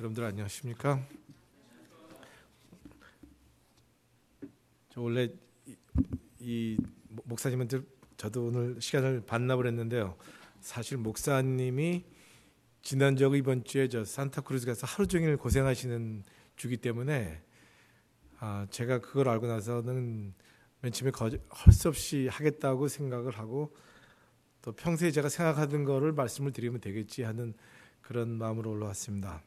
여러분들 안녕하십니까? 저 원래 이 목사님한테 저도 오늘 시간을 반납을 했는데요. 사실 목사님이 지난주하고 이번 주에 저 산타크루즈 가서 하루 종일 고생하시는 주기 때문에 제가 그걸 알고 나서는 맨 처음에 할 수 없이 하겠다고 생각을 하고 또 평소에 제가 생각하던 거를 말씀을 드리면 되겠지 하는 그런 마음으로 올라왔습니다.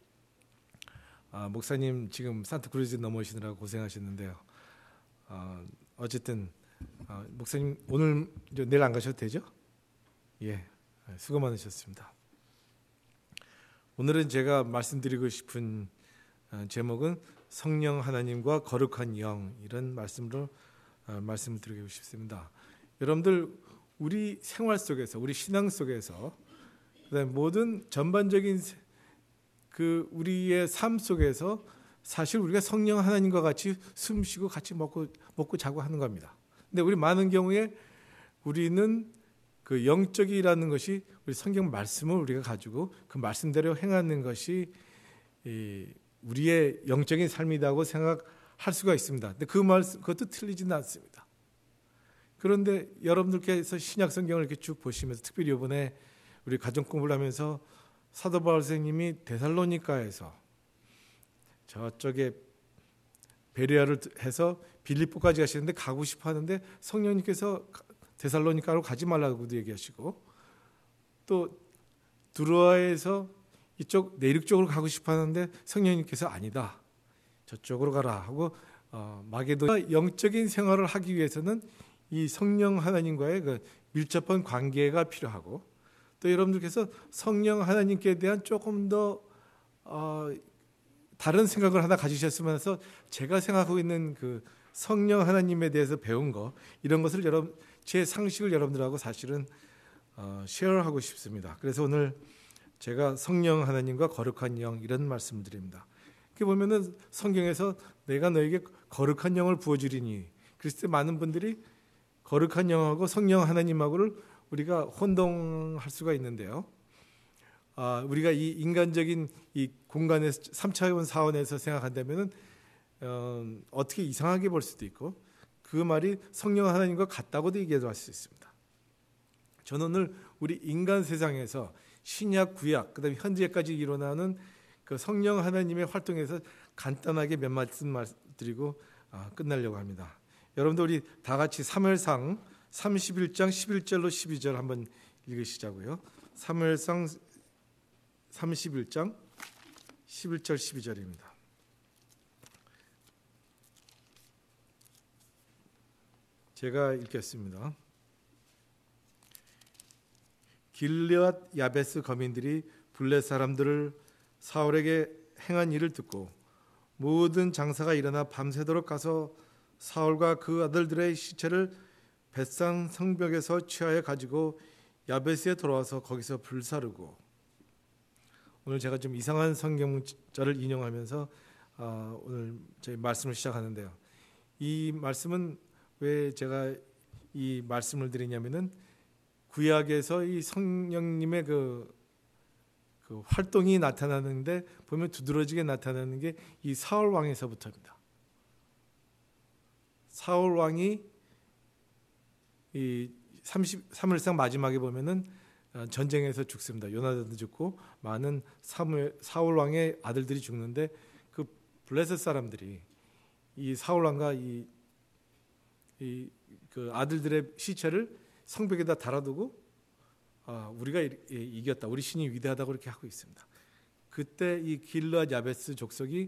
목사님 지금 산타크루즈 넘어오시느라고 고생하셨는데요. 어쨌든 목사님 오늘 내일 안 가셔도 되죠? 예, 수고 많으셨습니다. 오늘은 제가 말씀드리고 싶은 제목은 성령 하나님과 거룩한 영, 이런 말씀을 드리고 싶습니다. 여러분들 우리 생활 속에서, 우리 신앙 속에서, 그다음에 모든 전반적인 우리의 삶 속에서 사실 우리가 성령 하나님과 같이 숨쉬고 같이 먹고 자고 하는 겁니다. 근데 우리 많은 경우에 우리는 그 영적이라는 것이 우리 성경 말씀을 우리가 가지고 그 말씀대로 행하는 것이 우리의 영적인 삶이라고 생각할 수가 있습니다. 근데 그것도 틀리지는 않습니다. 그런데 여러분들께서 신약 성경을 이렇게 쭉 보시면서 특별히 이번에 우리 가정 공부를 하면서 사도 바울 선생님이 데살로니가에서 저쪽에 베레아를 해서 빌립보까지 가시는데 가고 싶어 하는데 성령님께서 데살로니가로 가지 말라고도 얘기하시고 또 두로아에서 이쪽 내륙 쪽으로 가고 싶어 하는데 성령님께서 아니다, 저쪽으로 가라 하고 마게도냐 영적인 생활을 하기 위해서는 이 성령 하나님과의 그 밀접한 관계가 필요하고 또 여러분들께서 성령 하나님께 대한 조금 더 다른 생각을 하나 가지셨으면 해서 제가 생각하고 있는 그 성령 하나님에 대해서 배운 거, 이런 것을 제 상식을 여러분들하고 사실은 쉐어하고 싶습니다. 그래서 오늘 제가 성령 하나님과 거룩한 영, 이런 말씀을 드립니다. 이렇게 보면은 성경에서 내가 너에게 거룩한 영을 부어주리니, 그랬을 때 많은 분들이 거룩한 영하고 성령 하나님하고를 우리가 혼동할 수가 있는데요. 우리가 이 인간적인 이 공간에서 3차원 사원에서 생각한다면은 어떻게 이상하게 볼 수도 있고 그 말이 성령 하나님과 같다고도 얘기할 수 있습니다. 저는 오늘 우리 인간 세상에서 신약, 구약, 그다음에 현재까지 일어나는 그 성령 하나님의 활동에서 간단하게 몇 말씀 드리고 끝내려고 합니다. 여러분들 우리 다 같이 사무엘상 31장 11절로 12절 한번 읽으시자고요. 사무엘상 31장 11절 12절입니다. 제가 읽겠습니다. 길르앗 야베스 거민들이 블레 사람들을 사울에게 행한 일을 듣고 모든 장사가 일어나 밤새도록 가서 사울과 그 아들들의 시체를 벳산 성벽에서 취하여 가지고 야베스에 돌아와서 거기서 불사르고. 오늘 제가 좀 이상한 성경절을 인용하면서 오늘 저희 말씀을 시작하는데요. 이 말씀은 왜 제가 이 말씀을 드리냐면은 구약에서 이 성령님의 그 활동이 나타나는데 보면 두드러지게 나타나는 게 이 사울 왕에서부터입니다. 사울 왕이 이 33일상 마지막에 보면은 전쟁에서 죽습니다. 요나단도 죽고 많은 사울 왕의 아들들이 죽는데 그 블레셋 사람들이 이 사울 왕과 그 아들들의 시체를 성벽에다 달아두고 우리가 이겼다, 우리 신이 위대하다고 그렇게 하고 있습니다. 그때 이 길르앗 야베스 족속이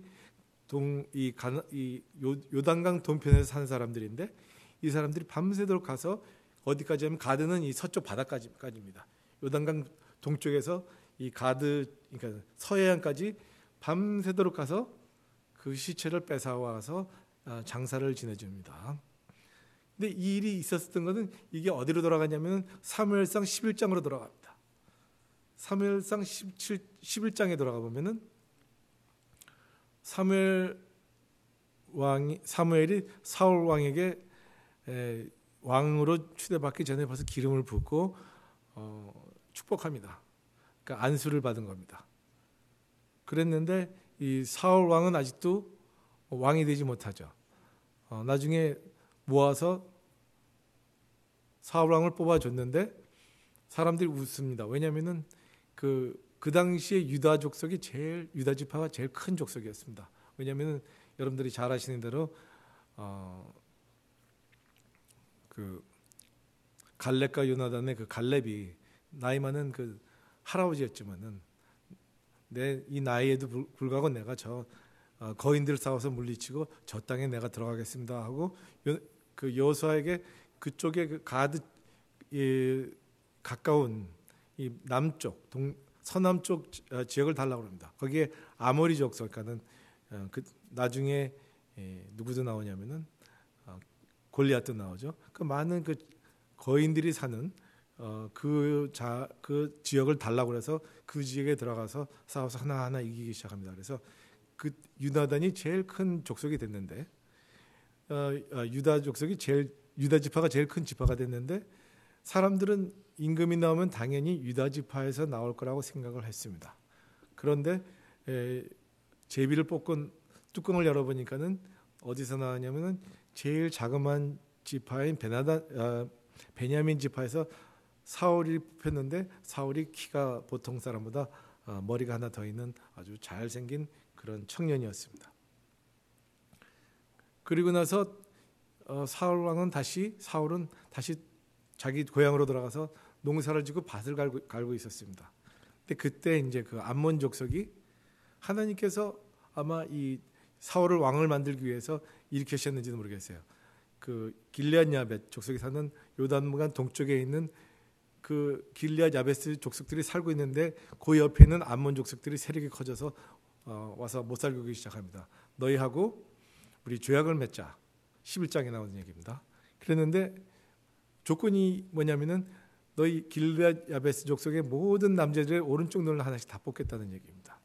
요단강 동편에서 사는 사람들인데 이 사람들이 밤새도록 가서 어디까지 하면 가드는 이 서쪽 바다까지입니다. 요단강 동쪽에서 이 가드, 그러니까 서해안까지 밤새도록 가서 그 시체를 뺏어와서 장사를 지내줍니다. 근데 이 일이 있었던 것은 이게 어디로 돌아가냐면 사무엘상 11장으로 돌아갑니다. 사무엘상 11장에 돌아가 보면은 사무엘이 사울 왕에게 왕으로 추대받기 전에 벌써 기름을 붓고 축복합니다. 그러니까 안수를 받은 겁니다. 그랬는데 이 사울 왕은 아직도 왕이 되지 못하죠. 나중에 모아서 사울 왕을 뽑아줬는데 사람들이 웃습니다. 왜냐하면은 그 당시에 유다 지파가 제일 큰 족속이었습니다. 왜냐하면은 여러분들이 잘 아시는 대로 그 갈렙과 요나단의 그 갈렙이 나이 많은 그 할아버지였지만은 이 나이에도 불구하고 내가 저 거인들 싸워서 물리치고 저 땅에 내가 들어가겠습니다 하고 그 여호수아에게 그쪽에 그 가드 가까운 이 남쪽 서남쪽 지역을 달라고 합니다. 거기에 아모리 족속, 그러니까는 그 나중에 누구도 나오냐면은 골리앗도 나오죠. 그 많은 그 거인들이 사는 그 지역을 달라고 해서 그 지역에 들어가서 싸워서 하나하나 이기기 시작합니다. 그래서 그 유다단이 제일 큰 족속이 됐는데 유다 지파가 제일 큰 지파가 됐는데 사람들은 임금이 나오면 당연히 유다 지파에서 나올 거라고 생각을 했습니다. 그런데 제비를 뽑고 뚜껑을 열어보니까는 어디서 나왔냐면은 제일 자그마한 지파인 베냐민 지파에서 사울이 뽑혔는데 사울이 키가 보통 사람보다 머리가 하나 더 있는 아주 잘생긴 그런 청년이었습니다. 그리고 나서 사울은 다시 자기 고향으로 돌아가서 농사를 지고 밭을 갈고 있었습니다. 근데 그때 이제 그 암몬 족속이 하나님께서 아마 이 사울을 왕을 만들기 위해서 일으키셨는지도 모르겠어요. 그 길르앗 야벳 족속이 사는 요단강 동쪽에 있는 그 길르앗 야베스 족속들이 살고 있는데 그 옆에 있는 암몬 족속들이 세력이 커져서 와서 못 살고 시작합니다. 너희하고 우리 조약을 맺자. 11장에 나오는 얘기입니다. 그랬는데 조건이 뭐냐면은 너희 길르앗 야베스 족속의 모든 남자들의 오른쪽 눈을 하나씩 다 뽑겠다는 얘기입니다.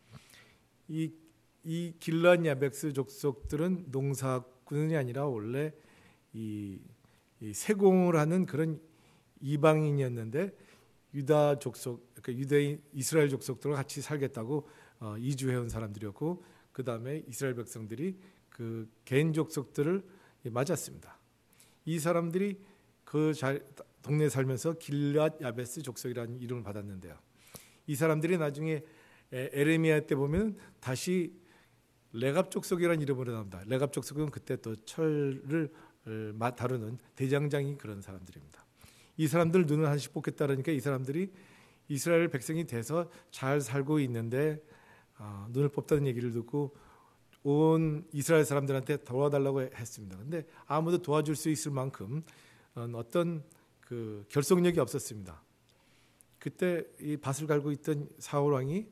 이 길르앗 야베스 족속들은 농사꾼이 아니라 원래 이 세공을 하는 그런 이방인이었는데 유다 족속, 그러니까 이스라엘 족속들과 같이 살겠다고 이주해온 사람들이었고, 그 다음에 이스라엘 백성들이 그 개인 족속들을 맞았습니다. 이 사람들이 그 동네에 살면서 길르앗 야베스 족속이라는 이름을 받았는데요. 이 사람들이 나중에 에레미야 때 보면 다시 레갑 족속이라는 이름으로 나옵니다. 레갑 족속은 그때 또 철을 다루는 대장장이 그런 사람들입니다. 이 사람들 눈을 하나씩 뽑겠다 그러니까 이 사람들이 이스라엘 백성이 돼서 잘 살고 있는데 눈을 뽑다는 얘기를 듣고 온 이스라엘 사람들한테 도와달라고 했습니다. 근데 아무도 도와줄 수 있을 만큼 어떤 그 결속력이 없었습니다. 그때 이 밭을 갈고 있던 사울 왕이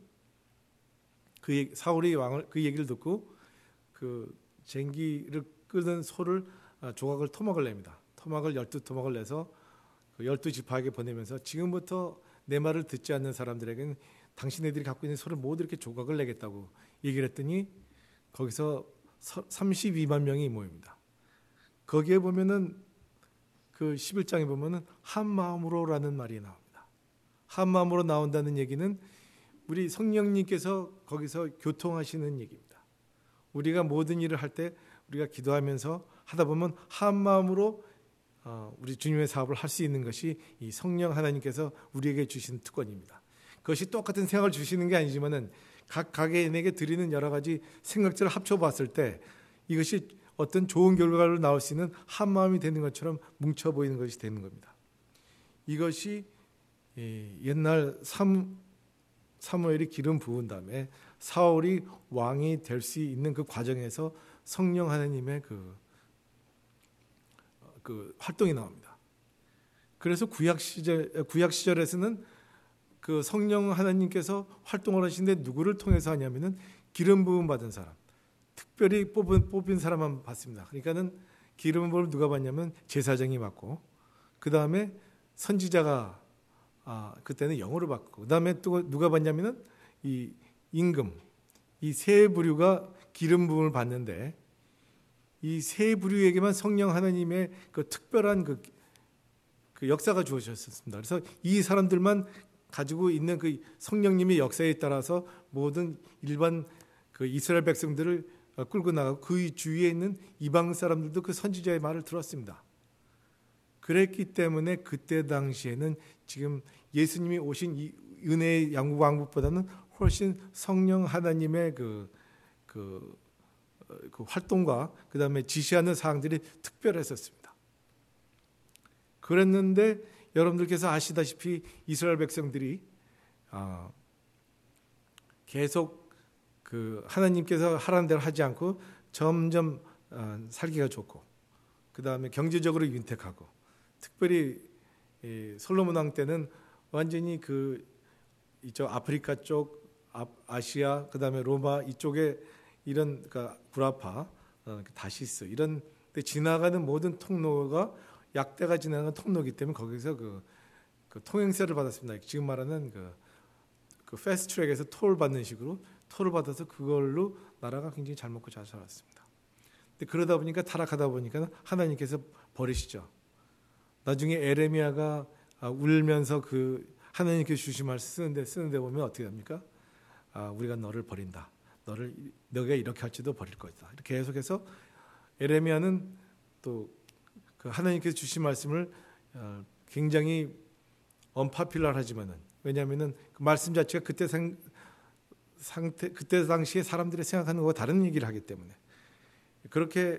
사울의 왕을 그 얘기를 듣고 그 쟁기를 끄는 소를 조각을 토막을 냅니다. 토막을 12토막을 내서 그 12지파에게 보내면서 지금부터 내 말을 듣지 않는 사람들에게는 당신네들이 갖고 있는 소를 모두 이렇게 조각을 내겠다고 얘기를 했더니 거기서 32만 명이 모입니다. 거기에 보면은 그 11장에 보면은 한 마음으로라는 말이 나옵니다. 한 마음으로 나온다는 얘기는 우리 성령님께서 거기서 교통하시는 얘기입니다. 우리가 모든 일을 할 때 우리가 기도하면서 하다 보면 한 마음으로 우리 주님의 사업을 할 수 있는 것이 이 성령 하나님께서 우리에게 주신 특권입니다. 그것이 똑같은 생각을 주시는 게 아니지만은 각 개인에게 드리는 여러 가지 생각들을 합쳐봤을 때 이것이 어떤 좋은 결과로 나올 수 있는 한 마음이 되는 것처럼 뭉쳐 보이는 것이 되는 겁니다. 이것이 옛날 사무엘이 기름 부은 다음에 사울이 왕이 될 수 있는 그 과정에서 성령 하나님의 그 활동이 나옵니다. 그래서 구약 시절에서는 그 성령 하나님께서 활동을 하시는데 누구를 통해서 하냐면은 기름 부음 받은 사람, 특별히 뽑힌 사람만 받습니다. 그러니까는 기름 부음을 누가 받냐면 제사장이 받고, 그 다음에 선지자가 그때는 영으로 받고, 그 다음에 또 누가 받냐면은 이 임금, 이 세 부류가 기름 부음을 받는데 이 세 부류에게만 성령 하나님의 그 특별한 그 역사가 주어졌습니다. 그래서 이 사람들만 가지고 있는 그 성령님의 역사에 따라서 모든 일반 그 이스라엘 백성들을 끌고 나가고 그 주위에 있는 이방 사람들도 그 선지자의 말을 들었습니다. 그랬기 때문에 그때 당시에는 지금 예수님이 오신 이 은혜의 왕국보다는 훨씬 성령 하나님의 그 활동과 그 다음에 지시하는 사항들이 특별했었습니다. 그랬는데 여러분들께서 아시다시피 이스라엘 백성들이 계속 그 하나님께서 하라는 대로 하지 않고 점점 살기가 좋고 그 다음에 경제적으로 윤택하고 특별히 솔로몬 왕 때는 완전히 이쪽 아프리카 쪽, 아시아, 그 다음에 로마 이쪽에 이런 그러니까 구라파, 다시스 이런 데 지나가는 모든 통로가 약대가 지나가는 통로이기 때문에 거기서 그 통행세를 받았습니다. 지금 말하는 그 패스트트랙에서 톨 받는 식으로 톨을 받아서 그걸로 나라가 굉장히 잘 먹고 잘 살았습니다. 근데 그러다 보니까 타락하다 보니까 하나님께서 버리시죠. 나중에 에레미야가 울면서 그 하나님께서 주신 말씀 쓰는데 보면 어떻게 합니까? 우리가 너를 버린다. 너가 이렇게 할지도 버릴 것이다. 이렇게 계속해서 에레미야는 또 그 하나님께서 주신 말씀을 굉장히 언파퓰러하지만은 왜냐하면은 그 말씀 자체가 그때 당시에 사람들이 생각하는 것과 다른 얘기를 하기 때문에 그렇게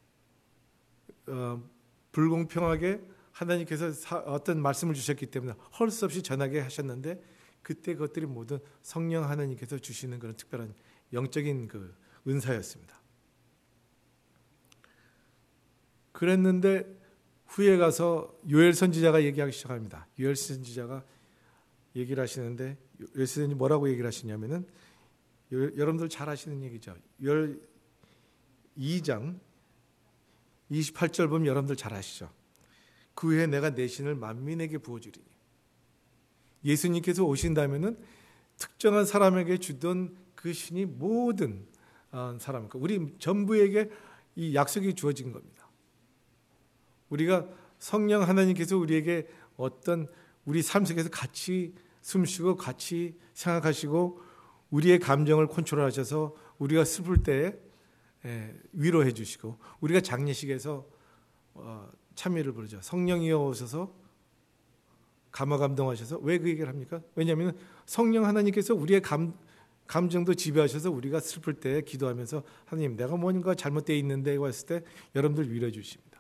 불공평하게 하나님께서 어떤 말씀을 주셨기 때문에 헐 수 없이 전하게 하셨는데 그때 그것들이 모두 성령 하나님께서 주시는 그런 특별한 영적인 그 은사였습니다. 그랬는데 후에 가서 요엘 선지자가 얘기하기 시작합니다. 요엘 선지자가 얘기를 하시는데 요엘 선지자는 뭐라고 얘기를 하시냐면은 여러분들 잘 아시는 얘기죠. 요엘 2장 28절 보면 여러분들 잘 아시죠. 그 후에 내가 내 신을 만민에게 부어주리니 예수님께서 오신다면은 특정한 사람에게 주던 그 신이 모든 사람, 우리 전부에게 이 약속이 주어진 겁니다. 우리가 성령 하나님께서 우리에게 어떤 우리 삶 속에서 같이 숨쉬고 같이 생각하시고 우리의 감정을 컨트롤하셔서 우리가 슬플 때 위로해 주시고 우리가 장례식에서 참여를 부르죠. 성령이여 오셔서 감화 감동하셔서 왜 그 얘기를 합니까? 왜냐하면 성령 하나님께서 우리의 감정도 지배하셔서 우리가 슬플 때 기도하면서 하나님 내가 뭔가 잘못되어 있는데 했을 때 여러분들 위로해 주십니다.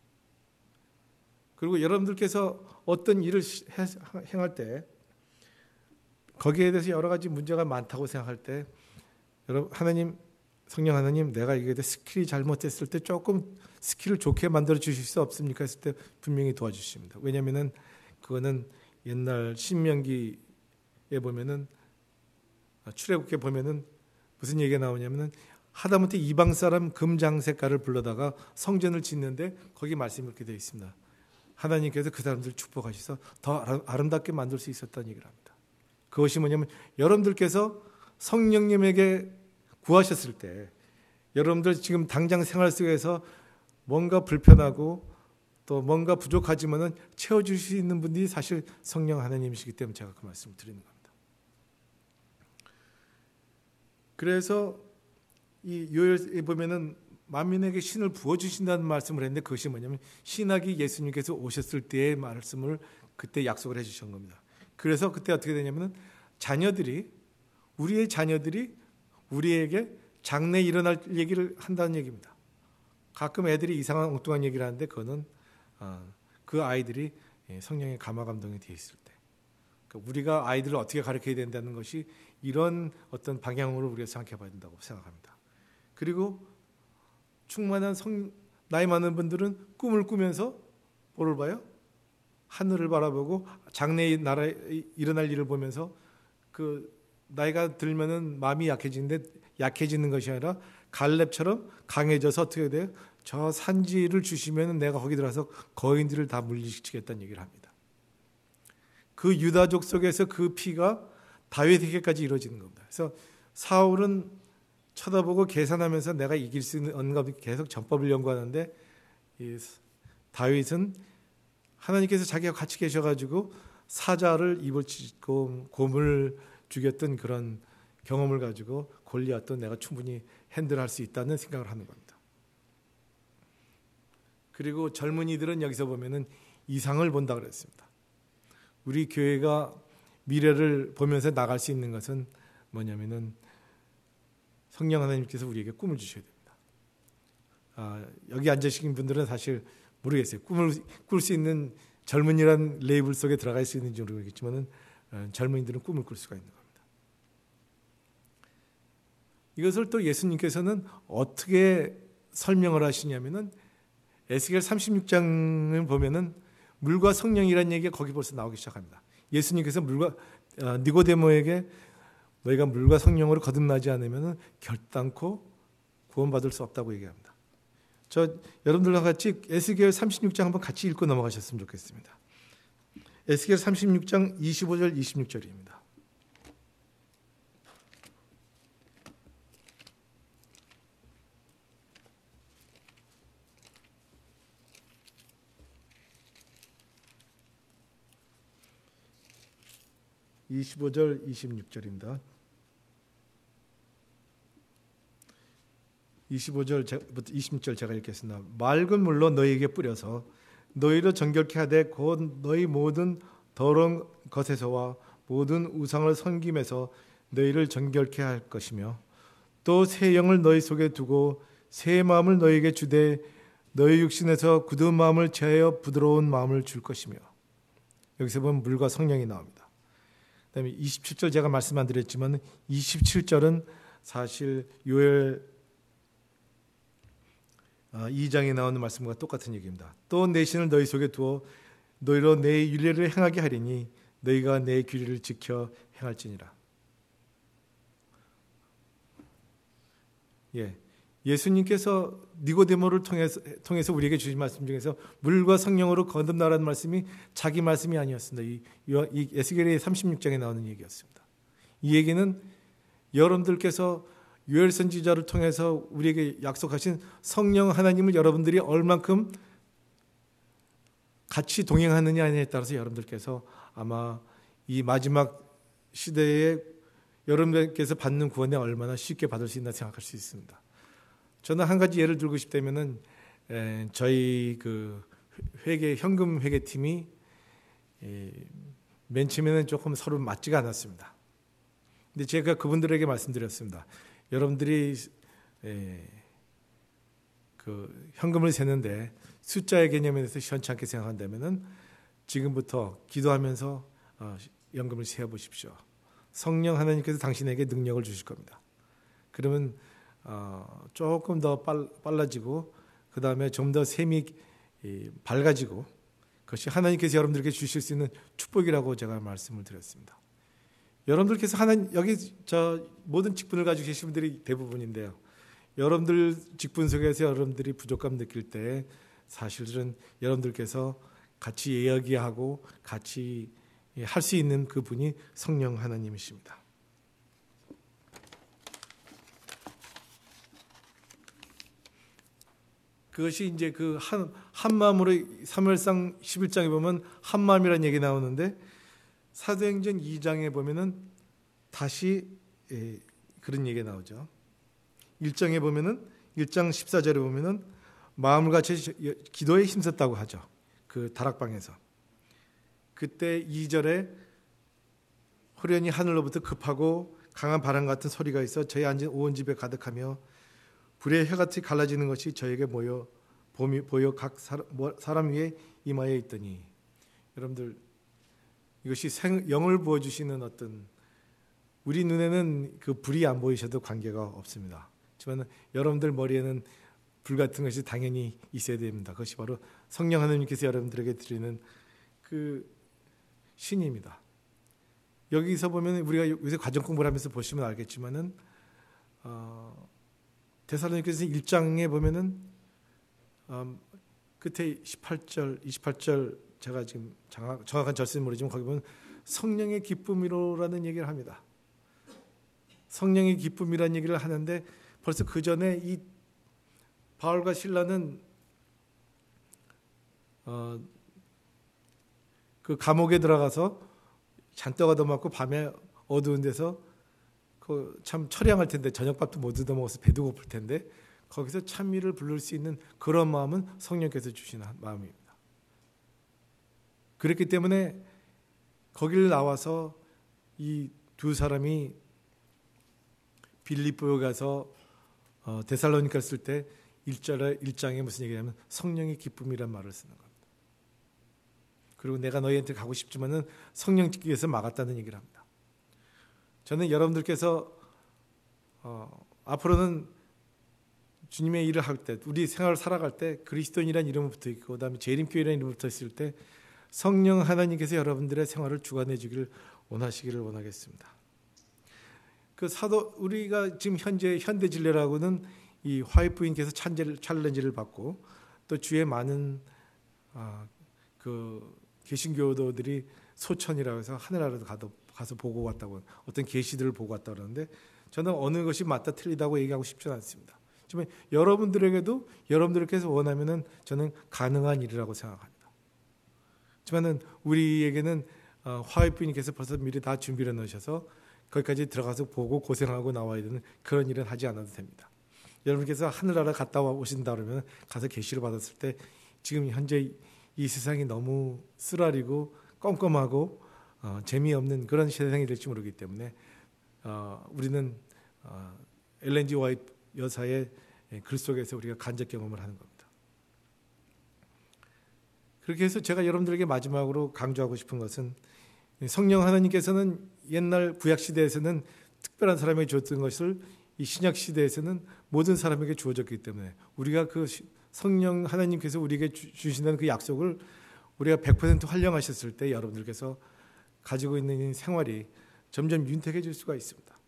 그리고 여러분들께서 어떤 일을 행할 때 거기에 대해서 여러 가지 문제가 많다고 생각할 때 여러분 하나님 성령 하나님 내가 이게 스킬이 잘못됐을 때 조금 스킬을 좋게 만들어 주실 수 없습니까? 했을 때 분명히 도와주십니다. 왜냐하면은 그거는 옛날 신명기에 보면은 출애굽기에 보면은 무슨 얘기가 나오냐면은 하다못해 이방 사람 금장색가를 불러다가 성전을 짓는데 거기 말씀이 이렇게 되어 있습니다. 하나님께서 그 사람들을 축복하셔서 더 아름답게 만들 수 있었다는 얘기를 합니다. 그것이 뭐냐면 여러분들께서 성령님에게 구하셨을 때 여러분들 지금 당장 생활 속에서 뭔가 불편하고 또 뭔가 부족하지만은 채워줄 수 있는 분들이 사실 성령 하나님이시기 때문에 제가 그 말씀을 드리는 겁니다. 그래서 이 요엘에 보면은 만민에게 신을 부어주신다는 말씀을 했는데 그것이 뭐냐면 신학이 예수님께서 오셨을 때의 말씀을 그때 약속을 해주신 겁니다. 그래서 그때 어떻게 되냐면은 우리의 자녀들이 우리에게 장래에 일어날 얘기를 한다는 얘기입니다. 가끔 애들이 이상한 엉뚱한 얘기를 하는데 그거는 그 아이들이 성령의 감화 감동이 되어 있을 때 그러니까 우리가 아이들을 어떻게 가르쳐야 된다는 것이 이런 어떤 방향으로 우리가 생각해 봐야 된다고 생각합니다. 그리고 충만한 나이 많은 분들은 꿈을 꾸면서 뭐를 봐요? 하늘을 바라보고 장래의 나라에 일어날 일을 보면서 그 나이가 들면은 마음이 약해지는 것이 아니라 갈렙처럼 강해져서 어떻게 돼요? 저 산지를 주시면 내가 거기 들어가서 거인들을 다 물리시키겠다는 얘기를 합니다. 그 유다족 속에서 그 피가 다윗에게까지 이루어지는 겁니다. 그래서 사울은 쳐다보고 계산하면서 내가 이길 수 있는 언급이 계속 전법을 연구하는데 이 다윗은 하나님께서 자기가 같이 계셔가지고 사자를 입을 찢고 곰을 죽였던 그런 경험을 가지고 골리앗도 내가 충분히 핸들할 수 있다는 생각을 하는 겁니다. 그리고 젊은이들은 여기서 보면은 이상을 본다 그랬습니다. 우리 교회가 미래를 보면서 나갈 수 있는 것은 뭐냐면은 성령 하나님께서 우리에게 꿈을 주셔야 됩니다. 여기 앉으신 분들은 사실 모르겠어요. 꿈을 꿀 수 있는 젊은이란 레이블 속에 들어갈 수 있는지 모르겠지만은 젊은이들은 꿈을 꿀 수가 있는 겁니다. 이것을 또 예수님께서는 어떻게 설명을 하시냐면은 에스겔 36장을 보면은 물과 성령이라는 얘기가 거기 벌써 나오기 시작합니다. 예수님께서 니고데모에게 너희가 물과 성령으로 거듭나지 않으면 결단코 구원받을 수 없다고 얘기합니다. 여러분들과 같이 에스겔 36장 한번 같이 읽고 넘어가셨으면 좋겠습니다. 에스겔 36장 25절 26절입니다. (25절) (26절입니다) 25절부터 26절 제가 읽겠습니다. 맑은 물로 너희에게 뿌려서 너희를 정결케 하되 곧 너희 모든 더러운 것에서와 모든 우상을 섬김에서 너희를 정결케 할 것이며 또 새 영을 너희 속에 두고 새 마음을 너희에게 주되 너희 육신에서 굳은 마음을 제하여 부드러운 마음을 줄 것이며. 여기서 보면 물과 성령이 나옵니다. 그다음에 27절 제가 말씀 안 드렸지만 27절은 사실 요엘 2장에 나오는 말씀과 똑같은 얘기입니다. 또 내 신을 너희 속에 두어 너희로 내 윤례를 행하게 하리니 너희가 내 규례를 지켜 행할지니라. 예수님께서 니고데모를 통해서 우리에게 주신 말씀 중에서 물과 성령으로 거듭나라는 말씀이 자기 말씀이 아니었습니다. 이 에스겔의 36장에 나오는 얘기였습니다. 이 얘기는 여러분들께서 요엘 선지자를 통해서 우리에게 약속하신 성령 하나님을 여러분들이 얼만큼 같이 동행하느냐에 따라서 여러분들께서 아마 이 마지막 시대에 여러분들께서 받는 구원에 얼마나 쉽게 받을 수 있나 생각할 수 있습니다. 저는 한 가지 예를 들고 싶다면은 저희 그 현금 회계팀이 맨 처음에는 조금 서로 맞지가 않았습니다. 근데 제가 그분들에게 말씀드렸습니다. 여러분들이 그 현금을 세는데 숫자의 개념에 대해서 시원찮게 생각한다면은 지금부터 기도하면서 연금을 세어 보십시오. 성령 하나님께서 당신에게 능력을 주실 겁니다. 그러면 조금 더 빨라지고 그 다음에 좀 더 셈이 밝아지고 그것이 하나님께서 여러분들에게 주실 수 있는 축복이라고 제가 말씀을 드렸습니다. 여러분들께서 여기 모든 직분을 가지고 계신 분들이 대부분인데요. 여러분들 직분 속에서 여러분들이 부족감 느낄 때 사실은 여러분들께서 같이 이야기하고 같이 할 수 있는 그분이 성령 하나님이십니다. 그것이 이제 그 한 마음으로 사무엘상 11장에 보면 한 마음이라는 얘기 나오는데 사도행전 2장에 보면은 다시 그런 얘기가 나오죠. 1장에 보면은 1장 14절에 보면은 마음을 같이 기도에 힘썼다고 하죠. 그 다락방에서. 그때 2절에 호련히 하늘로부터 급하고 강한 바람 같은 소리가 있어 저희 앉은 온 집에 가득하며 불의 혀같이 갈라지는 것이 저에게 보여 각 사람 위에 임하여 있더니. 여러분들 이것이 영을 부어주시는 어떤 우리 눈에는 그 불이 안 보이셔도 관계가 없습니다. 하지만 여러분들 머리에는 불 같은 것이 당연히 있어야 됩니다. 그것이 바로 성령 하나님께서 여러분들에게 드리는 그 신입니다. 여기서 보면 우리가 요새 과정 공부를 하면서 보시면 알겠지만은 데살로니가서 1장에 보면은 끝에 28절 제가 지금 정확한 절수는 모르지만 거기 보면 성령의 기쁨이로라는 얘기를 합니다. 성령의 기쁨이라는 얘기를 하는데 벌써 그 전에 이 바울과 실라는 그 감옥에 들어가서 잔떡 얻어맞고 밤에 어두운 데서 참 처량할 텐데 저녁밥도 못 얻어 먹어서 배도 고플 텐데 거기서 찬미를 부를 수 있는 그런 마음은 성령께서 주시는 마음입니다. 그렇기 때문에 거기를 나와서 이 두 사람이 빌립보에 가서 데살로니가 쓸 때 1장에 무슨 얘기냐면 성령의 기쁨이란 말을 쓰는 겁니다. 그리고 내가 너희한테 가고 싶지만은 성령께서 막았다는 얘기를 합니다. 저는 여러분들께서 앞으로는 주님의 일을 할 때, 우리 생활을 살아갈 때 그리스도인이라는 이름이 붙어 있고 그다음에 재림교회라는 이름이 붙어 있을 때 성령 하나님께서 여러분들의 생활을 주관해 주기를 원하시기를 원하겠습니다. 그 사도 우리가 지금 현재 현대 진례라고는 이 화이트 부인께서 챌린지를 받고 또 주의 많은 그 개신교도들이 소천이라고 해서 하늘나라도 가서 보고 왔다고 어떤 계시들을 보고 왔다 그러는데 저는 어느 것이 맞다 틀리다고 얘기하고 싶지는 않습니다. 하지만 여러분들에게도 여러분들께서 원하면은 저는 가능한 일이라고 생각합니다. 하지만은 우리에게는 화이트 부인께서 벌써 미리 다 준비를 넣으셔서 거기까지 들어가서 보고 고생하고 나와야 되는 그런 일은 하지 않아도 됩니다. 여러분께서 하늘나라 갔다 오신다 그러면 가서 계시를 받았을 때 지금 현재 이 세상이 너무 쓰라리고 껌껌하고 재미없는 그런 세상이 될지 모르기 때문에 우리는 엘렌 G 화이트 여사의 글 속에서 우리가 간접 경험을 하는 겁니다. 그렇게 해서 제가 여러분들에게 마지막으로 강조하고 싶은 것은 성령 하나님께서는 옛날 구약 시대에서는 특별한 사람에게 주었던 것을 이 신약 시대에서는 모든 사람에게 주어졌기 때문에 우리가 그 성령 하나님께서 우리에게 주신다는 그 약속을 우리가 100% 활용하셨을 때 여러분들께서 가지고 있는 생활이 점점 윤택해질 수가 있습니다.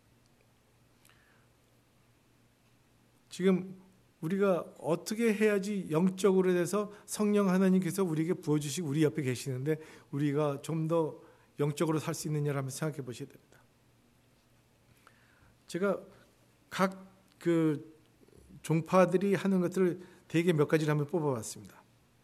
지금 우리가 어떻게 해야지 영적으로 돼서 성령 하나님께서 우리에게 부어주시고 우리 옆에 계시는데 우리가 좀 더 영적으로 살 수 있느냐를 한번 생각해 보셔야 됩니다. 제가 각 그 종파들이 하는 것들을 대개 몇 가지를 한번 뽑아봤습니다.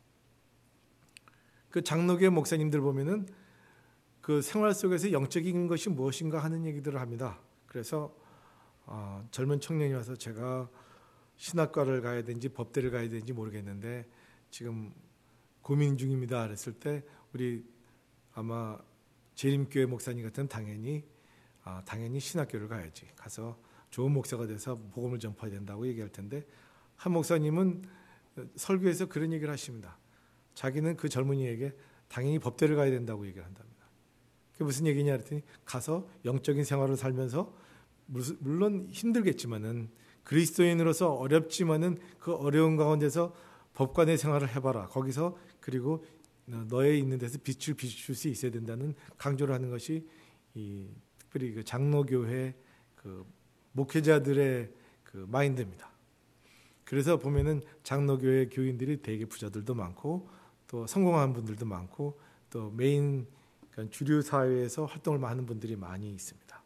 그 장로교 목사님들 보면은 그 생활 속에서 영적인 것이 무엇인가 하는 얘기들을 합니다. 그래서 젊은 청년이 와서 제가 신학과를 가야 되는지 법대를 가야 되는지 모르겠는데 지금 고민 중입니다. 그랬을 때 우리 아마 재림교회 목사님 같은 당연히 신학교를 가야지. 가서 좋은 목사가 돼서 복음을 전파해야 된다고 얘기할 텐데 한 목사님은 설교에서 그런 얘기를 하십니다. 자기는 그 젊은이에게 당연히 법대를 가야 된다고 얘기를 한답니다. 그게 무슨 얘기냐 했더니 가서 영적인 생활을 살면서 물론 힘들겠지만은 그리스도인으로서 어렵지만은 그 어려운 가운데서 법관의 생활을 해봐라. 거기서 그리고 너의 있는 데서 빛을 비출 수 있어야 된다는 강조를 하는 것이 특별히 그 장로교회 그 목회자들의 그 마인드입니다. 그래서 보면은 장로교회 교인들이 되게 부자들도 많고 또 성공한 분들도 많고 또 메인 그러니까 주류 사회에서 활동을 하는 분들이 많이 있습니다.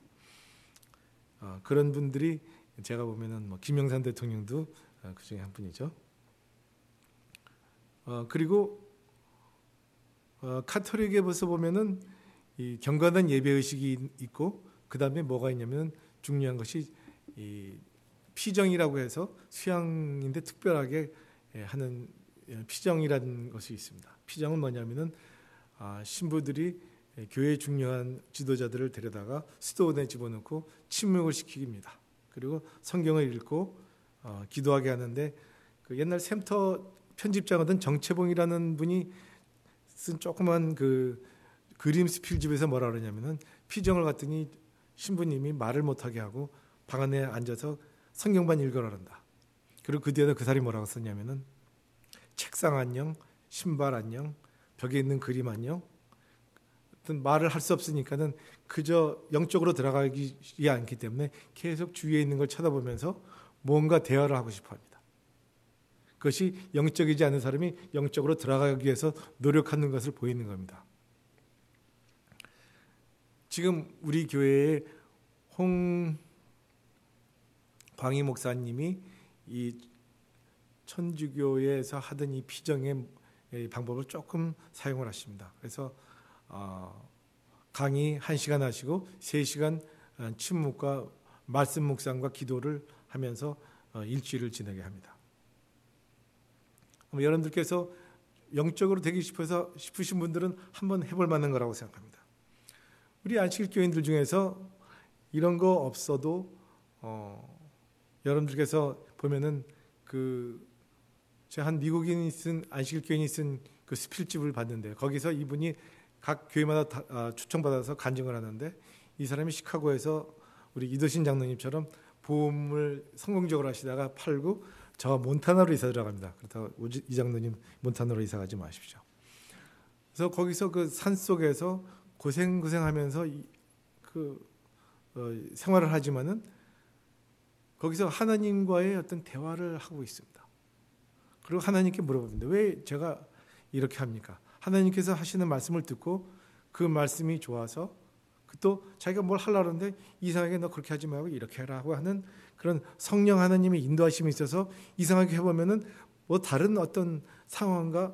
그런 분들이 제가 보면은 뭐 김영삼 대통령도 그 중에 한 분이죠. 그리고 카톨릭에 벌써 보면은 이 경건한 예배 의식이 있고 그 다음에 뭐가 있냐면 중요한 것이 이 피정이라고 해서 수양인데 특별하게 하는 피정이라는 것이 있습니다. 피정은 뭐냐면은 신부들이 교회의 중요한 지도자들을 데려다가 수도원에 집어넣고 침묵을 시킵니다. 그리고 성경을 읽고 기도하게 하는데 그 옛날 샘터 편집장이던 정채봉이라는 분이 쓴 조그만 그 그림 스필집에서 뭐라 그러냐면은 피정을 갔더니 신부님이 말을 못하게 하고 방 안에 앉아서 성경만 읽으라 그런다. 그리고 그 뒤에는 그 사람이 뭐라고 썼냐면은 책상 안녕, 신발 안녕, 벽에 있는 그림 안녕. 어떤 말을 할 수 없으니까는 그저 영적으로 들어가기 않기 때문에 계속 주위에 있는 걸 쳐다보면서 뭔가 대화를 하고 싶어합니다. 그것이 영적이지 않은 사람이 영적으로 들어가기 위해서 노력하는 것을 보이는 겁니다. 지금 우리 교회에 홍광희 목사님이 이 천주교에서 하던 이 피정의 방법을 조금 사용을 하십니다. 그래서 강의 1시간 하시고 3시간 침묵과 말씀 묵상과 기도를 하면서 일주일을 지내게 합니다. 여러분들께서 영적으로 되기 싶으신 분들은 한번 해볼 만한 거라고 생각합니다. 우리 안식일 교인들 중에서 이런 거 없어도 여러분들께서 보면은 제가 한 미국인이 쓴 안식일 교인이 쓴 그 스필집을 봤는데 거기서 이분이 각 교회마다 초청받아서 간증을 하는데 이 사람이 시카고에서 우리 이도신 장로님처럼 보험을 성공적으로 하시다가 팔고 저 몬타나로 이사 들어갑니다. 그렇다고 이 장로님 몬타나로 이사 가지 마십시오. 그래서 거기서 그 산 속에서 고생하면서 생활을 하지만은 거기서 하나님과의 어떤 대화를 하고 있습니다. 그리고 하나님께 물어봅니다. 왜 제가 이렇게 합니까? 하나님께서 하시는 말씀을 듣고 그 말씀이 좋아서 또 자기가 뭘 하려고 하는데 이상하게 너 그렇게 하지 말고 이렇게 해라고 하는 그런 성령 하나님의 인도하심이 있어서 이상하게 해보면은 뭐 다른 어떤 상황과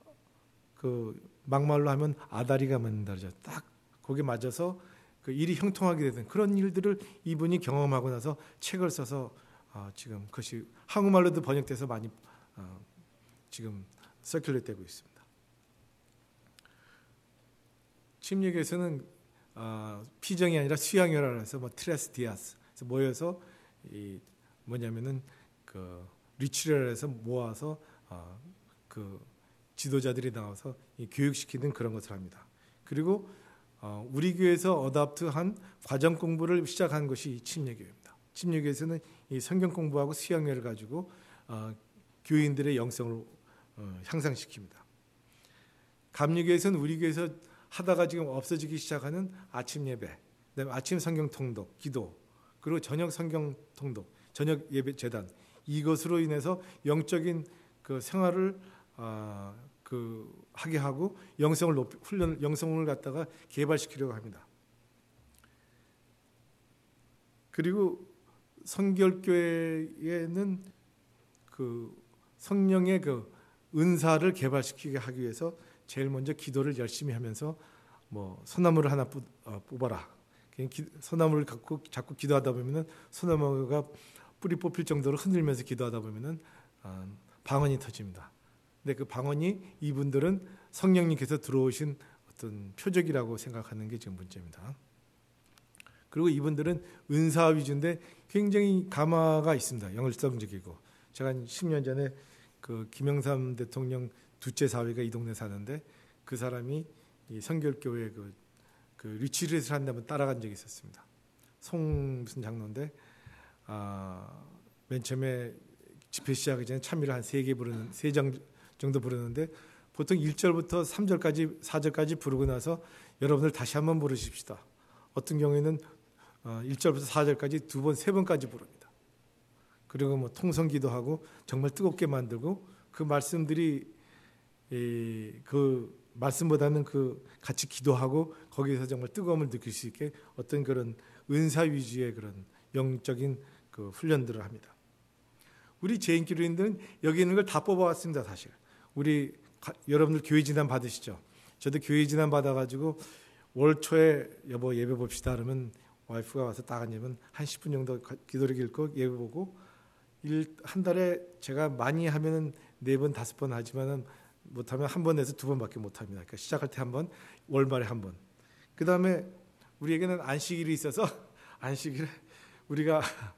막말로 하면 아다리가 맞는다 그러죠. 딱 거기에 맞아서 그 일이 형통하게 되는 그런 일들을 이분이 경험하고 나서 책을 써서 지금 그것이 한국말로도 번역돼서 많이 지금 서큘레이트 되고 있습니다. 침례교에서는 피정이 아니라 수양회라고 해서 트레스디아스 모여서 뭐냐면은 리추레를 해서 모아서 지도자들이 나와서 교육시키는 그런 것을 합니다. 그리고 우리 교회에서 어답트한 과정 공부를 시작한 것이 침례교회입니다. 침례교회에서는 이 성경 공부하고 수양회를 가지고 교인들의 영성을 향상시킵니다. 감리교회에서는 우리 교회에서 하다가 지금 없어지기 시작하는 아침 예배, 그다음에 아침 성경 통독, 기도, 그리고 저녁 성경 통독, 저녁 예배 재단 이것으로 인해서 영적인 그 생활을 하게 하고 영성을 갖다가 개발시키려고 합니다. 그리고 성결교회에는 성령의 은사를 개발시키게 하기 위해서 제일 먼저 기도를 열심히 하면서 소나무를 하나 뽑아라. 소나무를 갖고 자꾸 기도하다 보면은 소나무가 뿌리 뽑힐 정도로 흔들면서 기도하다 보면은 방언이 터집니다. 근데 그 방언이 이분들은 성령님께서 들어오신 어떤 표적이라고 생각하는 게 지금 문제입니다. 그리고 이분들은 은사 위주인데 굉장히 감화가 있습니다. 영성적이고 제가 한 10년 전에 김영삼 대통령 둘째 사위가 이 동네 사는데 그 사람이 이 성결교회 그 리트릿을 한다면 따라간 적이 있었습니다. 무슨 장로인데 맨 처음에 집회 시작하기 전에 찬미를 한 3장 정도 부르는데 보통 1절부터 3절까지 4절까지 부르고 나서 여러분들 다시 한번 부르십시다. 어떤 경우에는 1절부터 4절까지 2번, 3번까지 부릅니다. 그리고 통성기도 하고 정말 뜨겁게 만들고 그 말씀들이 그 말씀보다는 같이 기도하고 거기서 정말 뜨거움을 느낄 수 있게 어떤 그런 은사 위주의 그런 영적인 훈련들을 합니다. 우리 재인기로인들은 여기 있는 걸 다 뽑아왔습니다. 사실 여러분들 교회 진단 받으시죠? 저도 교회 진단 받아가지고 월 초에 여보 예배 봅시다 그러면 와이프가 와서 딱 앉으면 한 10분 정도 기도를 읽고 예배 보고 한 달에 제가 많이 하면은 4번, 5번 하지만은 못하면 한 번에서 2번밖에 못합니다. 그러니까 시작할 때 한 번, 월말에 한 번. 그 다음에 우리에게는 안식일이 있어서 안식일 우리가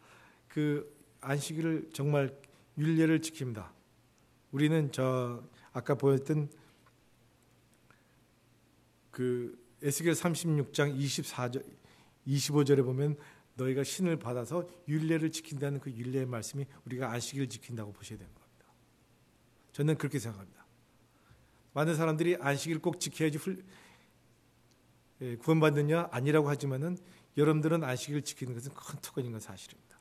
안식일을 정말 율례를 지킵니다. 우리는 아까 보였던 에스겔 36장 24절, 25절에 보면 너희가 신을 받아서 율례를 지킨다는 그 율례의 말씀이 우리가 안식일을 지킨다고 보셔야 되는 겁니다. 저는 그렇게 생각합니다. 많은 사람들이 안식일 꼭 지켜야지 구원받느냐 아니라고 하지만은 여러분들은 안식일을 지키는 것은 큰 특권인 건 사실입니다.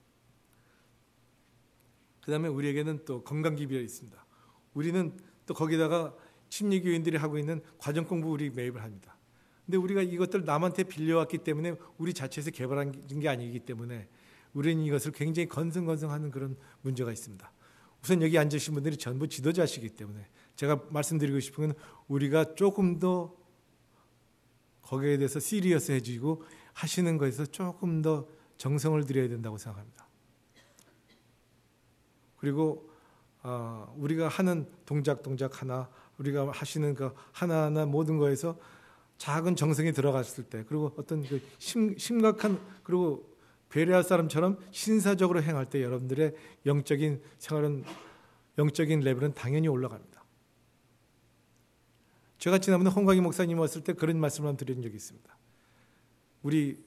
그 다음에 우리에게는 또 건강기별이 있습니다. 우리는 또 거기다가 침례교인들이 하고 있는 과정 공부 우리 매입을 합니다. 근데 우리가 이것들 남한테 빌려왔기 때문에 우리 자체에서 개발한 게 아니기 때문에 우리는 이것을 굉장히 건성건성하는 그런 문제가 있습니다. 우선 여기 앉으신 분들이 전부 지도자시기 때문에 제가 말씀드리고 싶은 건 우리가 조금 더 거기에 대해서 시리어스해지고 하시는 것에서 조금 더 정성을 들여야 된다고 생각합니다. 그리고 우리가 하는 동작 하나, 우리가 하시는 그 하나하나 모든 거에서 작은 정성이 들어갔을 때, 그리고 어떤 그 심각한, 그리고 배려할 사람처럼 신사적으로 행할 때 여러분들의 영적인 생활은, 영적인 레벨은 당연히 올라갑니다. 제가 지난번에 홍광희 목사님 왔을 때 그런 말씀을 드린 적이 있습니다. 우리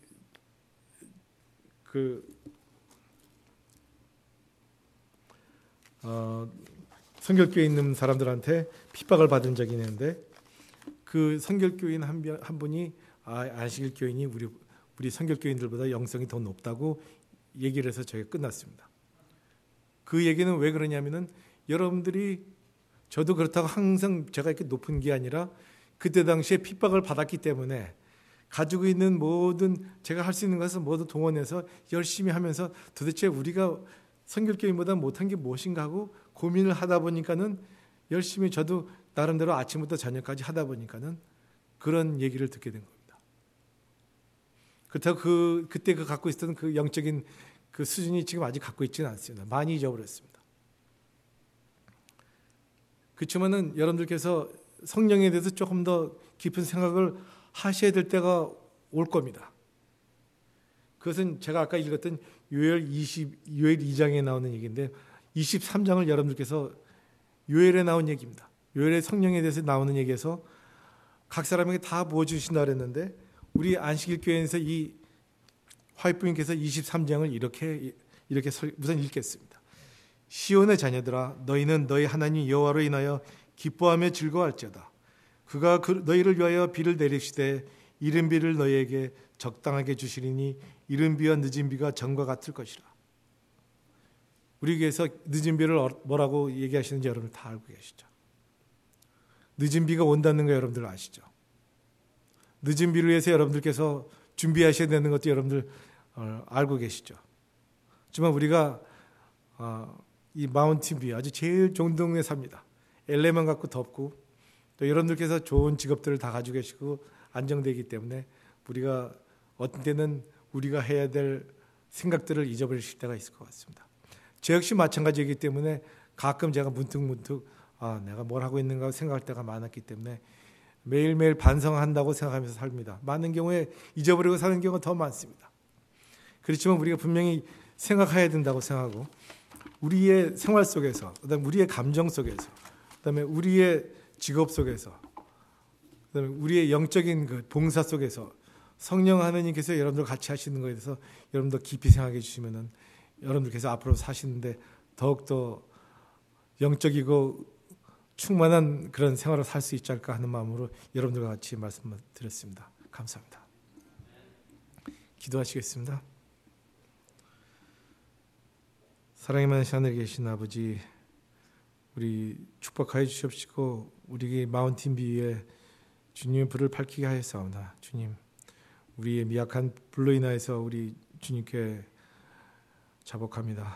성결교회 있는 사람들한테 핍박을 받은 적이 있는데, 그 성결교인 한 분이 안식일 교인이 우리 성결교인들보다 영성이 더 높다고 얘기를 해서 저희가 끝났습니다. 그 얘기는 왜 그러냐면은, 여러분들이, 저도 그렇다고 항상 제가 이렇게 높은 게 아니라 그때 당시에 핍박을 받았기 때문에 가지고 있는 모든, 제가 할 수 있는 것을 모두 동원해서 열심히 하면서 도대체 우리가 성결교인보다 못한 게 무엇인가 하고 고민을 하다 보니까는, 열심히 저도 나름대로 아침부터 저녁까지 하다 보니까는 그런 얘기를 듣게 된 겁니다. 그렇다고 그때 갖고 있었던 그 영적인 그 수준이 지금 아직 갖고 있지는 않습니다. 많이 잊어버렸습니다. 그렇지만은 여러분들께서 성령에 대해서 조금 더 깊은 생각을 하셔야 될 때가 올 겁니다. 그것은 제가 아까 읽었던 요엘 2장에 나오는 얘기인데, 23장을 여러분들께서, 요엘에 나온 얘기입니다. 요엘의 성령에 대해서 나오는 얘기에서 각 사람에게 다 부어주신다 그랬는데, 우리 안식일 교회에서 이 화이트부님께서 23장을 이렇게 우선 읽겠습니다. 시온의 자녀들아, 너희는 너희 하나님 여호와로 인하여 기뻐하며 즐거워할지어다. 그가 너희를 위하여 비를 내리시되 이른 비를 너희에게 적당하게 주시리니 이른 비와 늦은 비가 전과 같을 것이라. 우리 교회에서 늦은 비를 뭐라고 얘기하시는지 여러분 다 알고 계시죠? 늦은 비가 온다는 거 여러분들 아시죠? 늦은 비를 위해서 여러분들께서 준비하셔야 되는 것도 여러분들 알고 계시죠? 하지만 우리가 이 마운틴 뷰, 아주 제일 좋은 동네에 삽니다. LA만 갖고 덥고, 또 여러분들께서 좋은 직업들을 다 가지고 계시고 안정되기 때문에 우리가 어떤 때는 우리가 해야 될 생각들을 잊어버리실 때가 있을 것 같습니다. 저 역시 마찬가지이기 때문에 가끔 제가 문득 내가 뭘 하고 있는가 생각할 때가 많았기 때문에 매일매일 반성한다고 생각하면서 삽니다. 많은 경우에 잊어버리고 사는 경우가 더 많습니다. 그렇지만 우리가 분명히 생각해야 된다고 생각하고, 우리의 생활 속에서, 그다음에 우리의 감정 속에서, 그다음에 우리의 직업 속에서, 그다음에 우리의 영적인 그 봉사 속에서 성령 하나님께서 여러분들 같이 하시는 것에 대해서 여러분들 깊이 생각해 주시면은 여러분들께서 앞으로 사시는데 더욱더 영적이고 충만한 그런 생활을 살 수 있지 않을까 하는 마음으로 여러분들과 같이 말씀을 드렸습니다. 감사합니다. 기도하시겠습니다. 사랑이 많으신 하늘에 계신 아버지, 우리 축복하여 주시옵시고 우리 마운틴 비에 주님의 불을 밝히게 하였사오나, 주님, 우리의 미약한 불로 인하여서 우리 주님께 자복합니다.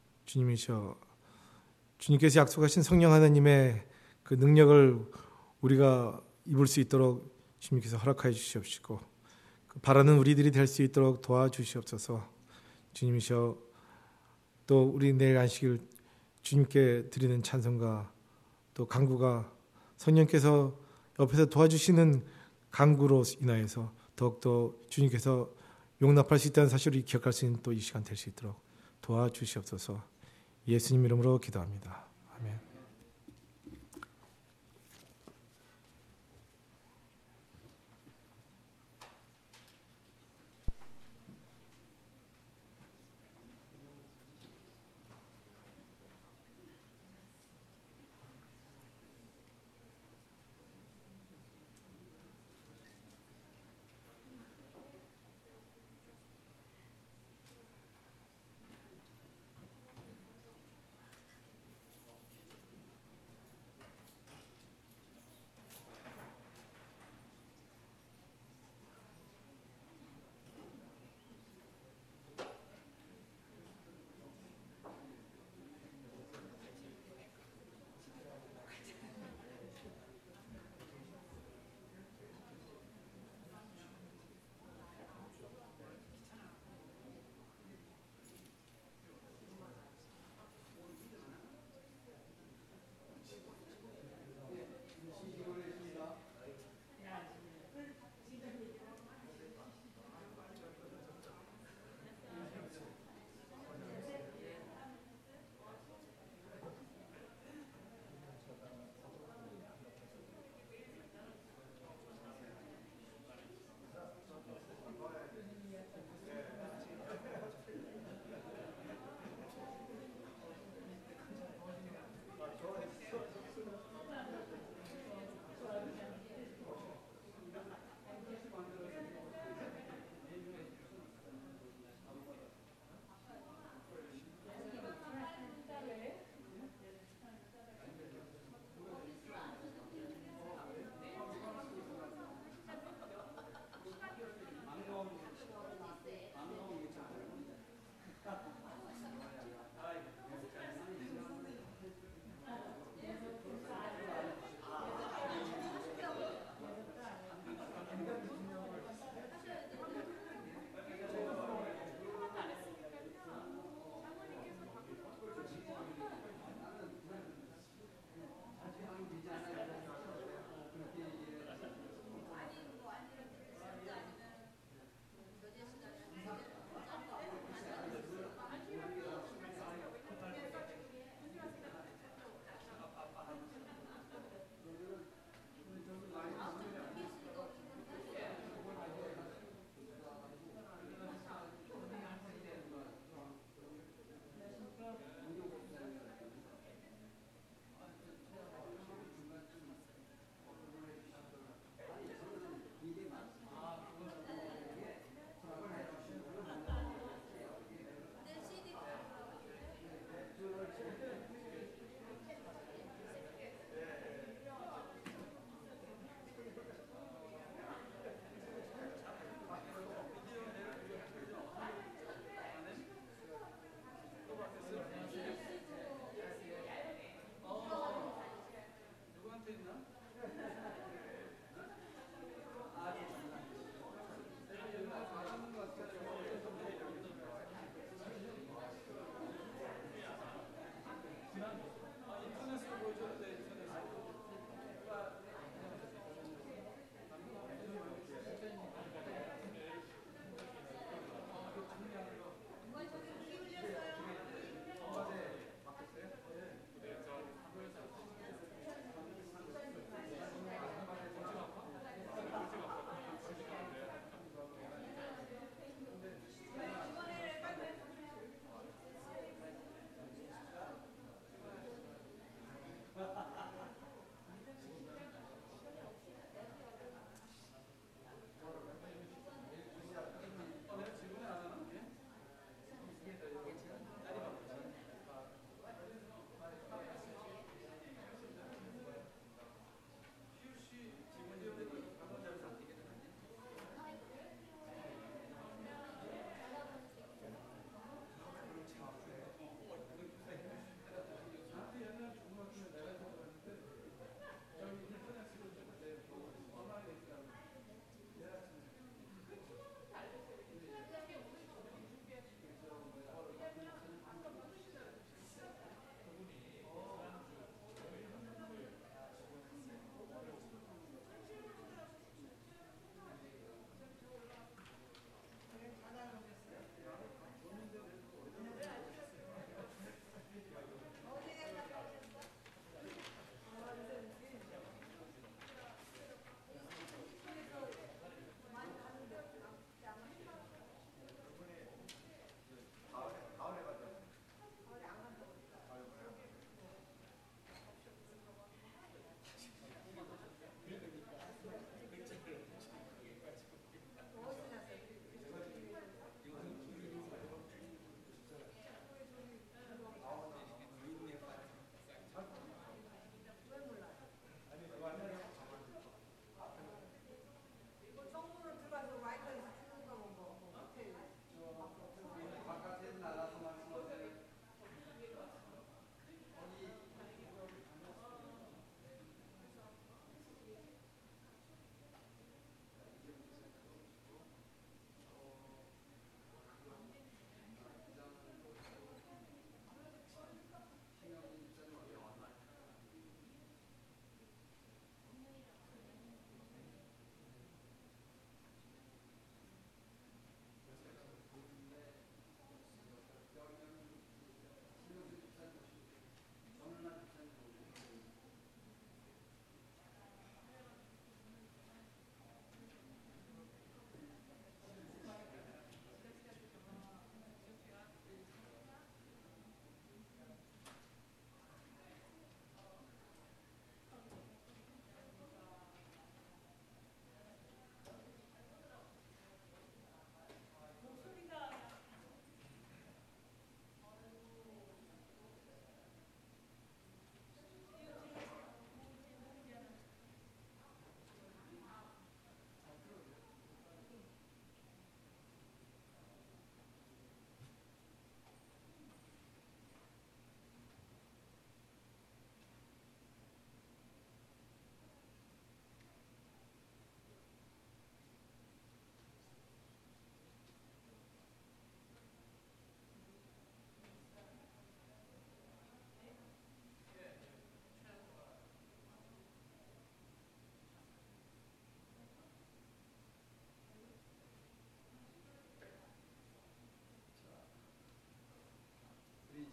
주님께서 약속하신 성령 하나님의 그 능력을 우리가 입을 수 있도록 주님께서 허락하여 주시옵시고, 그 바라는 우리들이 될 수 있도록 도와주시옵소서. 주님이셔, 또 우리 내일 안식일 주님께 드리는 찬송가, 또 간구가 성령께서 옆에서 도와주시는 간구로 인하여서 더욱더 주님께서 용납할 수 있다는 사실을 기억할 수 있는 또 이 시간 될 수 있도록 도와주시옵소서. 예수님 이름으로 기도합니다. 아멘.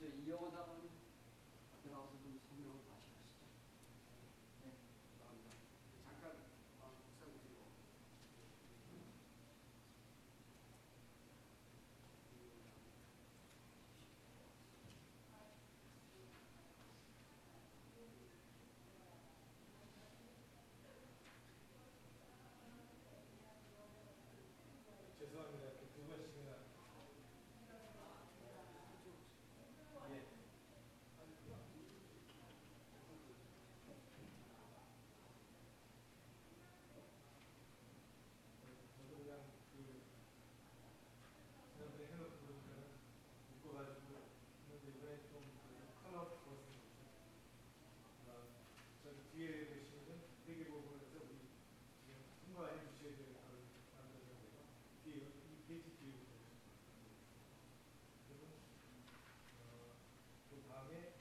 먼저 이영호당은 들어가서 좀 설명을 다시 하시죠. 네, 감사합니다. 잠깐 국상 드리고 죄송합니다. 이렇게 두 번씩이나. 예. 저도 그냥 지난번에 해놓고 그러니까 묶어가지고 했는데 이번에 좀 컬러 부었으면 좋겠어요. 저기 뒤에 보시면은 회계부분에서 우리 지금 통과해 주셔야 될 걸 만들었는데요. 뒤에 이 페이지 뒤에 보시면 그리고 그 다음에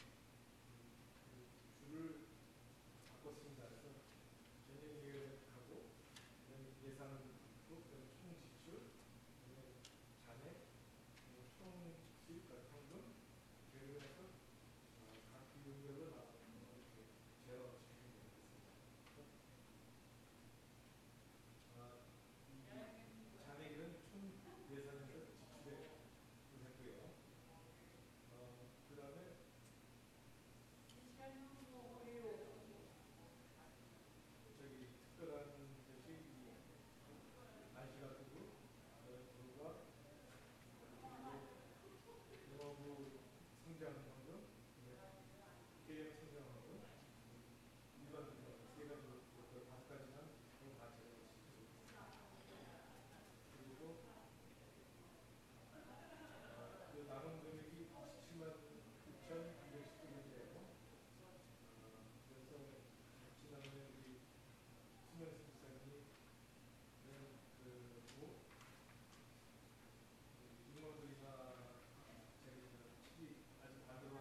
그 줄을 바꿨습니다. 그래서 전년 계획하고 그다음에 예산은 그다음에 총 지출, 그다음에 잔액, 총 지출, 현금 계획을 해서 각 비용별로 이렇게 제어 진행되겠습니다. 이 잔액은 총 예산에서 지출에 했고요. 그 다음에 저기 특별한 것이 안시가지고 그거가 영어부 성장하고 개혁 성장하고 일반 성장 세 가지로 다섯 가지만 다 제가 시키고 그리고 그 남은 금액이 27만 9,219원이에요. 그래서 지난번에 우리 수명수 부사님이 뭐 인원들이나 저희 아직 안 들어온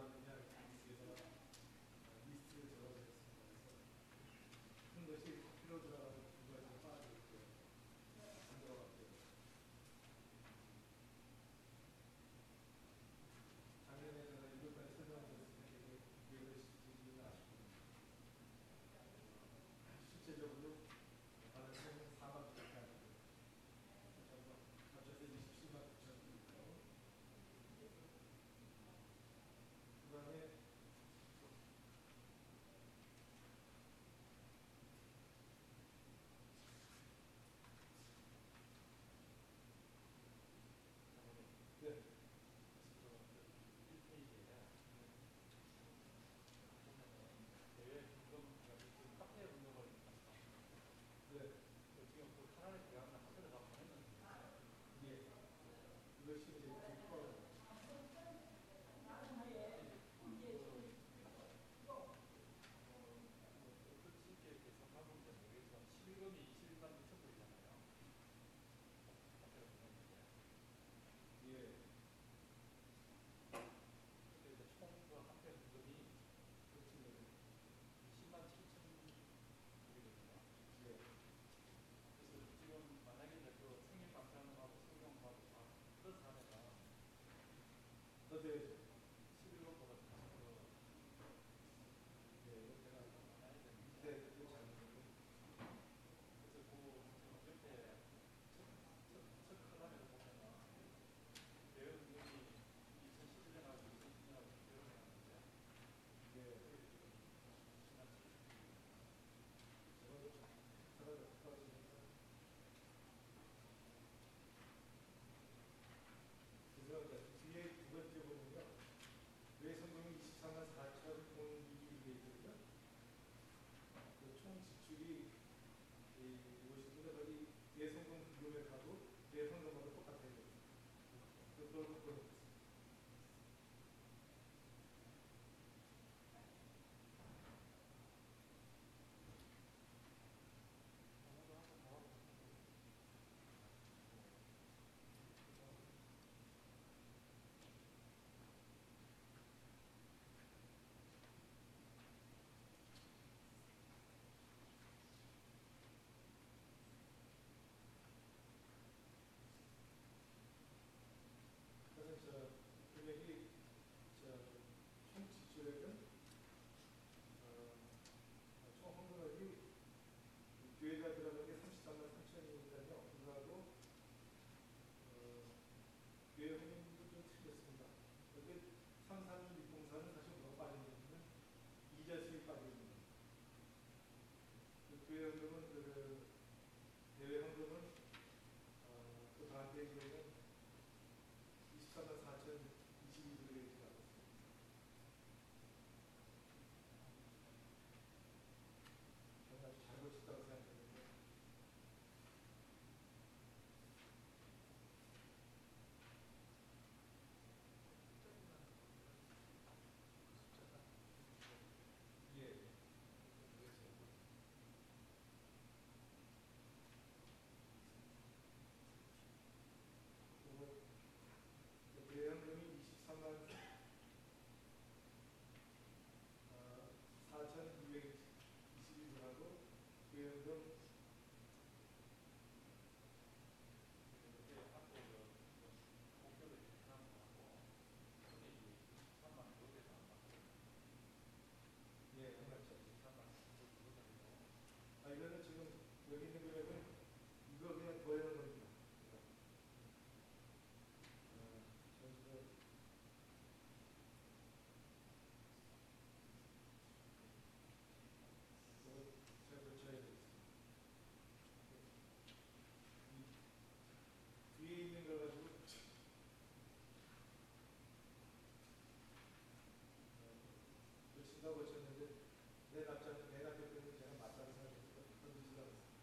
내 답장은 내가 대표는 제가 맞다고 생각해서 던지시라고 했습니다.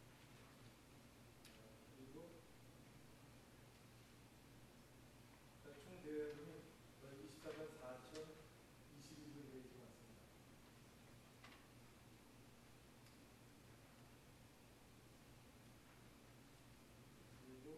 그리고 총 대회금이 24만 4,022불 되지 않습니다. 그리고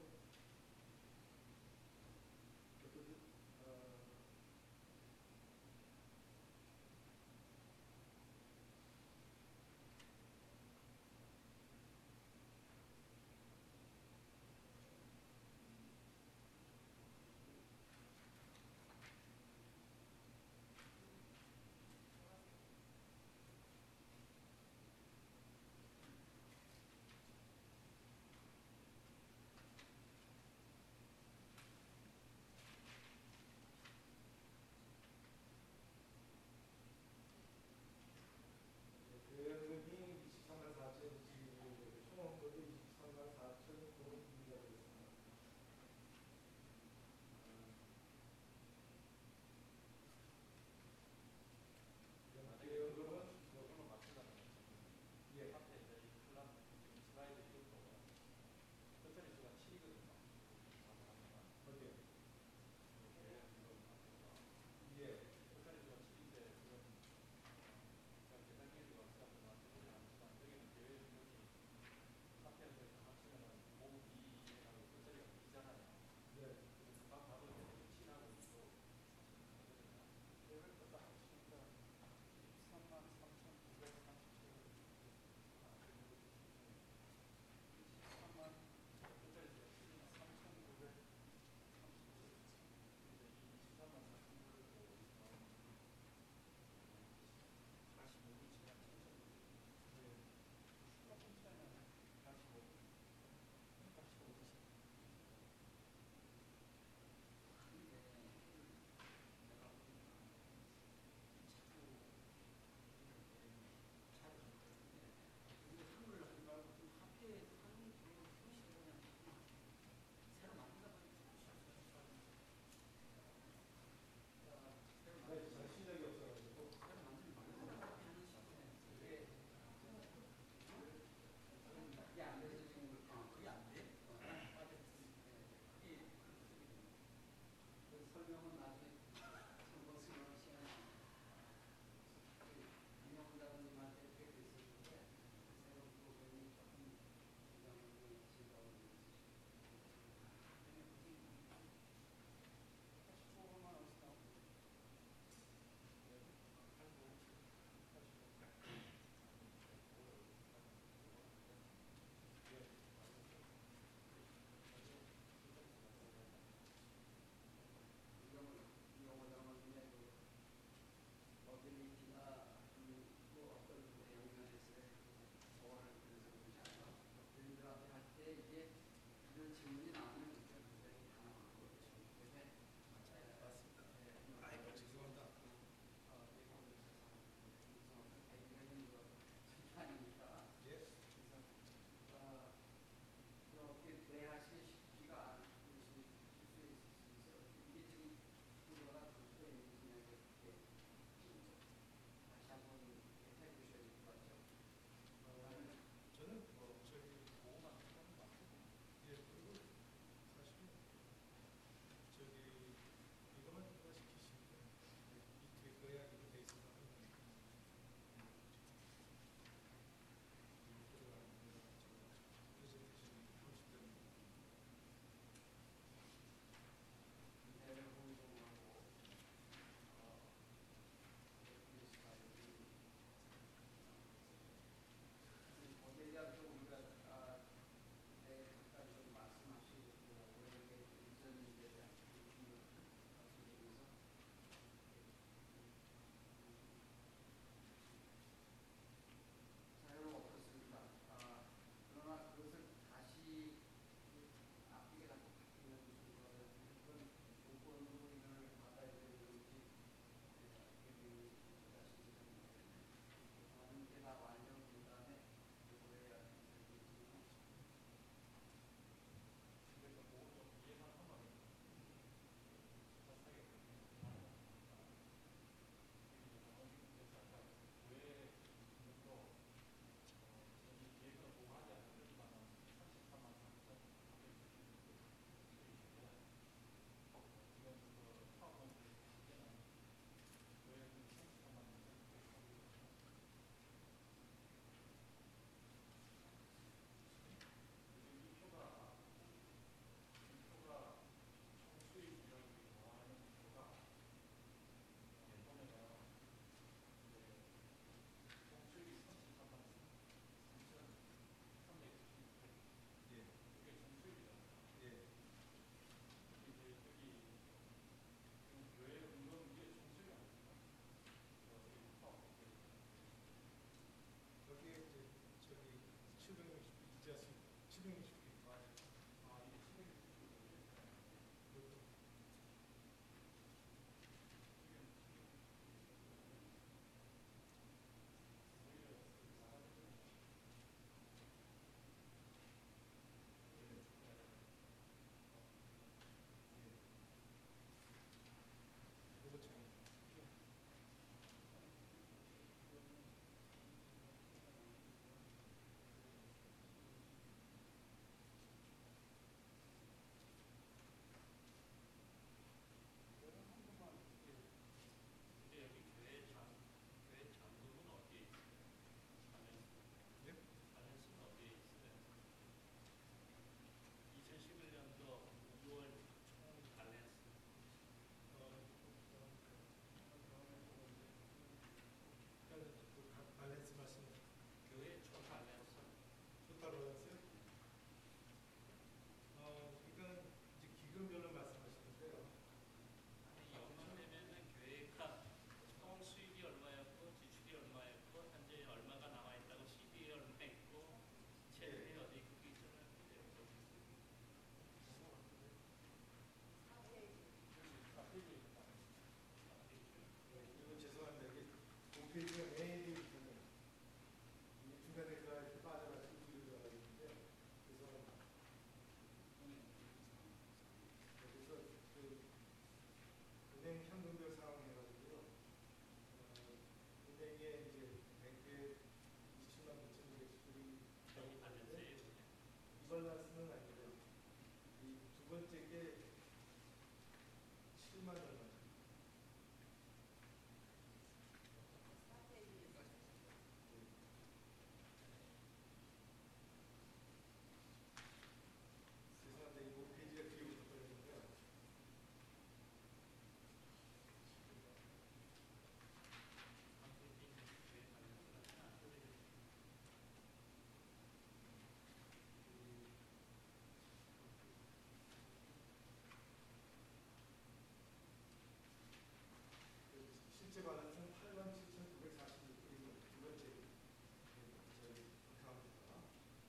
실제 밸런스는 87,946불이고 두 번째 저희 상황입니다.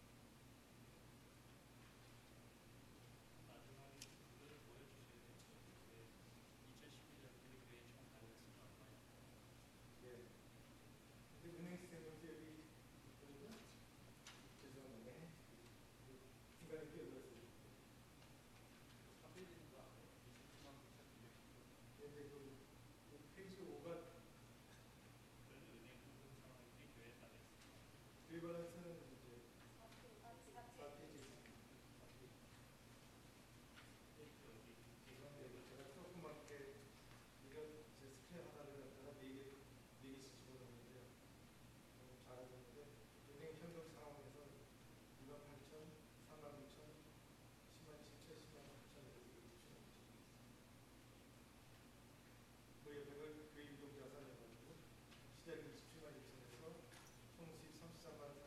마지막에 그걸 보여주셔야 되는데 2012년 그리그의 총 밸런스는 얼마예요? 예. 근데 은행 스테이트먼트 여기 있거든요. 죄송합니다. 중간에 끼어들었어요. 300일도 안 해요. 27만 9,200. 근데 그 페이지 5가 그래도 은행 금융 상황이 우리 교회 다 됐습니다. 저희 밸런스는 이제 같이 4페이지 있습니다. 여기 죄송합니다. 제가 조그맣게 이거 제 스크린 하나를 갖다가 4개씩 집어넣었는데요. 너무 잘하셨는데 은행 현금 상황에서 2만 8천, 3만 9천, 10만 7천, 10만 8천 이렇게 주셨습니다. 그 옆에는 그 유동자산해가지고 시작이 27만 2천에서 총 수입 33만